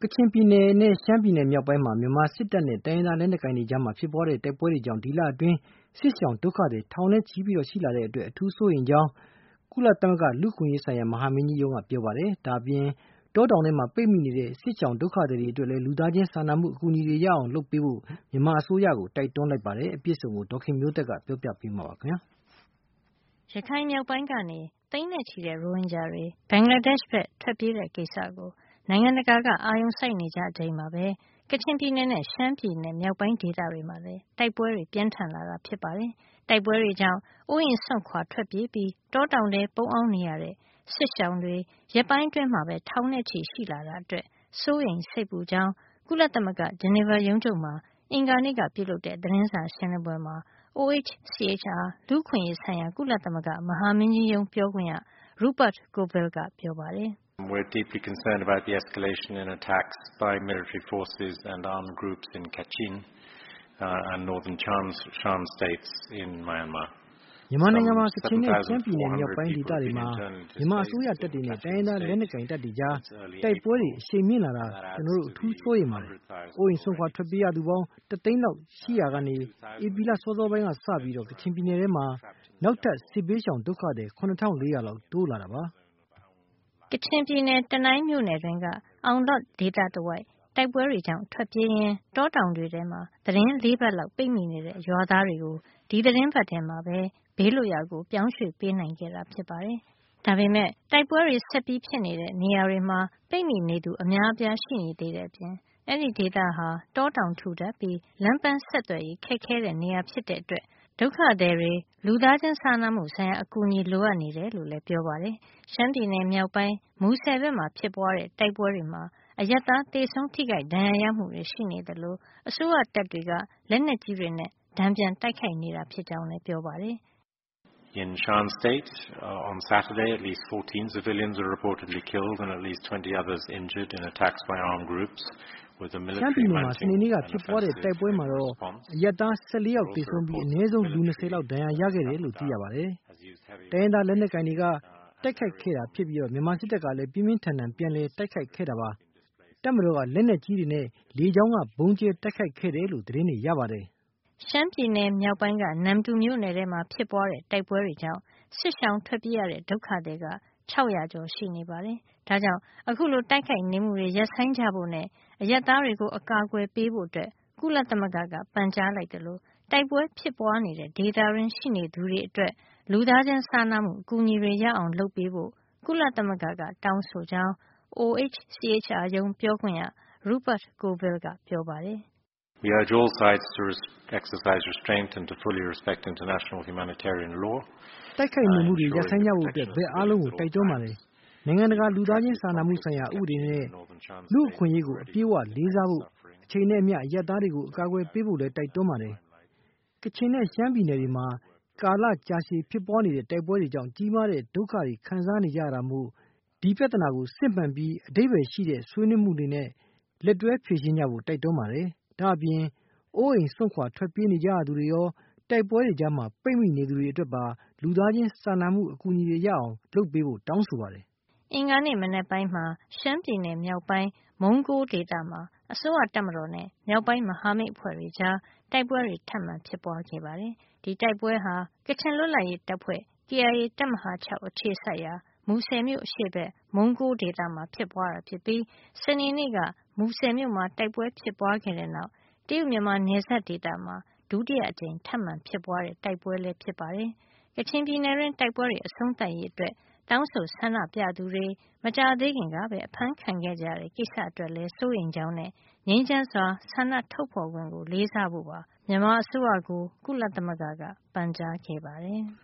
ချင်ပြည်နယ်နဲ့ရှမ်းပြည်နယ်မြောက်ပိုင်းမှာမြန်မာစစ်တပ်နဲ့တိုင်းရင်းသားလက်နက်ကိုင်တွေကြားဖြစ်ပွားတဲ့တိုက်ပွဲတွေကြောင့်ဒီလအတွင်းစစ်ရှောင်ဒုက္ခသည်ထောင်နဲ့ချီရှိလာတဲ့အတွက်အထူးစိုးရိမ်ကြောင်းကုလသမဂ္ဂလူ့အခွင့်အရေးဆိုင်ရာမဟာမင်းကြီးရုံးကပြောပါတယ်။ဒါ့အပြင်တောတောင်ထဲမှာပိတ်မိနေတဲ့စစ်ရှောင်ဒုက္ခသည်တွေအတွက်လည်းလူသားချင်းစာနာမှုအကူအညီတွေရအောင်လုပ်ပေးဖို့မြန်မာအစိုးရကိုတိုက်တွန်းလိုက်ပါတယ်။အပြည့်အစုံကိုဒေါခင်မျိုးသက်ကပြောပြပေးမှာပါခင်ဗျာ။ရခိုင်မြောက်ပိုင်းကနေသိန်းနဲ့ချီတဲ့ရိုဟင်ဂျာတွေဘင်္ဂလားဒေ့ရှ်ဘက်ထွက်ပြေးတဲ့ကိစ္စကိုနိုင်ငံတကာကအာရုံစိုက်နေကြချိန်မှာပဲကချင်ပြည်နယ်နဲ့ရှမ်းပြည်နယ်မြောက်ပိုင်းဒေသတွေမှာလည်းတိုက်ပွဲတွေပြင်းထန်လာတာဖြစ်ပါတယ်။တိုက်ပွဲတွေကြောင့်အိုးအိမ်စွန့်ခွာထွက်ပြေးပြီးတောတောင်ထဲပုန်းအောင်းနေရတဲ့စစ်ရှောင်တွေရက်ပိုင်းအတွင်းမှာပဲထောင်နဲ့ချီရှိလာတာအတွက်စိုးရိမ်စိတ်ပူကြောင်းကုလသမဂ္ဂဂျနီဗာရုံးချုပ်မှာအင်္ဂါနေ့ကပြုလုပ်တဲ့သတင်းစာရှင်းလင်းပွဲမှာ OHCHR လူ့အခွင့်အရေးဆိုင်ရာကုလသမဂ္ဂမဟာမင်းကြီးရုံးပြောခွင့်ရ Rupert Colville ကပြောပါတယ်။ We're deeply concerned about the escalation in attacks by military forces and armed groups in Kachin and northern Shan states in Myanmar. မြန်မာနိုင်ငံမှာကချင်နဲ့ရှမ်းပြည်နယ်မြောက်ပိုင်းဒေသတွေမှာမြန်မာအစိုးရတပ်တွေနဲ့တိုင်းရင်းသားလက်နက်ကိုင်တပ်တွေကြားတိုက်ပွဲတွေအရှိန်မြင့်လာတာကျွန်တော်တို့အထူးစိုးရိမ်ပါတယ်။အိုးအိမ်စွန့်ခွာထွက်ပြေးရသူပေါင်း1သိန်းလောက်ရှိရာကနေဧပြီလစောစောပိုင်းကစပြီးကချင်ပြည်နယ်ထဲမှာနောက်ထပ်စစ်ဘေးရှောင်ဒုက္ခသည်7400လောက်တိုးလာတာပါ။ကချင်ပြည်နယ်တနိုင်းမြို့နယ်တွင်းကအောင်လော့ဒ်ဒေသတဝိုက်တိုက်ပွဲတွေကြောင့်ထွက်ပြေးရင်းတောတောင်တွေထဲမှာသတင်း4ပတ်လောက်ပိတ်မိနေတဲ့ရွာသားတွေကိုဒီသတင်းပတ်ထဲမှာပဲဘေးလွတ်ရာကိုပြောင်းရွှေ့ပေးနိုင်ခဲ့တာဖြစ်ပါတယ်။ဒါပေမဲ့တိုက်ပွဲတွေဆက်ပြီးဖြစ်နေတဲ့နေရာတွေမှာပိတ်မိနေသူအများအပြားရှိနေသေးတဲ့အပြင်အဲ့ဒီဒေသဟာတောတောင်ထူထပ်ပြီးလမ်းပန်းဆက်သွယ်ရေးခက်ခဲတဲ့နေရာဖြစ်တဲ့အတွက်ဒုက္ခသည်တွေလူသားချင်းစာနာမှုဆိုင်ရာအကူအညီလိုအပ်နေတယ်လို့လည်းပြောပါတယ်။ရှမ်းပြည်နယ်မြောက်ပိုင်းမူဆယ်ဘက်မှာဖြစ်ပွားတဲ့တိုက်ပွဲတွေမှာအရပ်သားသေဆုံးထိခိုက်ဒဏ်ရာရမှုတွေရှိနေတယ်လို့အစိုးရတပ်တွေကလက်နက်ကြီးတွေနဲ့တန်ပြန်တိုက်ခိုက်နေတာဖြစ်ကြောင်းလည်းပြောပါတယ်။ In Shan State, on Saturday, at least 14 civilians were reportedly killed and at least 20 others injured in attacks by armed groups, with the military mounting an offensive response. အရပ်သား14ယောက်သေဆုံးပြီးအနည်းဆုံးလူ20လောက်ဒဏ်ရာရခဲ့တယ်လို့သိရပါတယ်။တိုင်းရင်းသားလက်နက်ကိုင်တွေကတိုက်ခိုက်ခဲ့တာဖြစ်ပြီးမြန်မာစစ်တပ်ကလည်းပြင်းပြင်းထန်ထန်ပြန်လည်တိုက်ခိုက်ခဲ့တာပါ။တပ်မတော်ကလက်နက်ကြီးတွေနဲ့လေကြောင်းကဘုံကျဲတိုက်ခိုက်ခဲ့တယ်လို့သတင်းတွေရပါတယ်။ရှမ်းပြည်နယ်မြောက်ပိုင်းကနမ်တူမြို့နယ်ထဲမှာဖြစ်ပွားတဲ့တိုက်ပွဲတွေကြောင့်စစ်ရှောင်ထွက်ပြေးရတဲ့ဒုက္ခသည်က600ကျော်ရှိနေပါတယ်။ဒါကြောင့်အခုလိုတိုက်ခိုက်နေမှုတွေရပ်ဆိုင်းကြဖို့နဲ့အရပ်သားတွေကိုအကာအကွယ်ပေးဖို့အတွက်ကုလသမဂ္ဂကပန်ကြားလိုက်တယ်လို့တိုက်ပွဲဖြစ်ပွားနေတဲ့ဒေသရင်းရှိနေသူတွေအတွက်လူသားချင်းစာနာမှုအကူအညီတွေရအောင်လုပ်ပေးဖို့ကုလသမဂ္ဂကတောင်းဆိုကြောင်း OHCHR ရုံးပြောခွင့်ရ Rupert Colville ကပြောပါတယ်။ We urge all sides to exercise restraint and to fully respect international humanitarian law. တိုက်ခိုက်နေမှုတွေရပ်ဆိုင်းကြဖို့အတွက်ဘက်အားလုံးကိုတိုက်တွန်းပါတယ်။နိုင်ငံတကာလူသားချင်းစာနာမှုဆိုင်ရာဥပဒေနဲ့လူ့အခွင့်အရေးကိုအပြည့်အဝလေးစားဖို့အချိန်နဲ့အမျှအရပ်သားတွေကိုအကာအကွယ်ပေးဖို့လည်းတိုက်တွန်းပါတယ်။ကချင်နဲ့ရှမ်းပြည်နယ်တွေမှာကာလကြာရှည်ဖြစ်ပွားနေတဲ့တိုက်ပွဲတွေကြောင့်ကြီးမားတဲ့ဒုက္ခတွေခံစားနေရတာမို့ဒီပြဿနာကိုစစ်မှန်ပြီးအဓိပ္ပာယ်ရှိတဲ့ဆွေးနွေးမှုတွေနဲ့လက်တွဲဖြေရှင်းကြဖို့တိုက်တွန်းပါတယ်။ဒါ့အပြင်အိုးအိမ်စွန့်ခွာထွက်ပြေးနေကြရသူတွေရောတိုက်ပွဲတွေကြားမှာပိတ်မိနေသူတွေအတွက်ပါလူသားချင်းစာနာမှုအကူအညီတွေရအောင်လုပ်ပေးဖို့တောင်းဆိုပါတယ်။အင်္ဂါနေ့မနက်ပိုင်းမှာရှမ်းပြည်နယ်မြောက်ပိုင်းမုံးကိုးဒေသမှာအစိုးရတပ်မတော်နဲ့မြောက်ပိုင်းမဟာမိတ်အဖွဲ့တွေကြားတိုက်ပွဲတွေထပ်မံဖြစ်ပွားခဲ့ပါတယ်။ဒီတိုက်ပွဲဟာကချင်လွတ်လပ်ရေးတပ်ဖွဲ့ KIA တပ်မဟာ6အခြေစိုက်ရာမူဆယ်မြို့အရှေ့ဘက်မုံးကိုးဒေသမှာဖြစ်ပွားတာဖြစ်ပြီးစနေနေ့ကမူဆယ်မြို့မှာတိုက်ပွဲဖြစ်ပွားခဲ့တဲ့နောက်တရုတ်မြန်မာနယ်စပ်ဒေသမှာဒုတိယအကြိမ်ထပ်မံဖြစ်ပွားတဲ့တိုက်ပွဲလည်းဖြစ်ပါတယ်။ကချင်ပြည်နယ်တွင်းတိုက်ပွဲတွေအဆုံးသတ်ရေးအတွက်တောင်းဆိုဆန္ဒပြသူတွေမကြာသေးခင်ကပဲအဖမ်းခံခဲ့ကြရတဲ့ကိစ္စအတွက်လည်းစိုးရိမ်ကြောင်းနဲ့ငြိမ်းချမ်းစွာဆန္ဒထုတ်ဖော်ခွင့်ကိုလေးစားဖို့ပါမြန်မာအစိုးရကိုကုလသမဂ္ဂကပန်ကြားခဲ့ပါတယ်။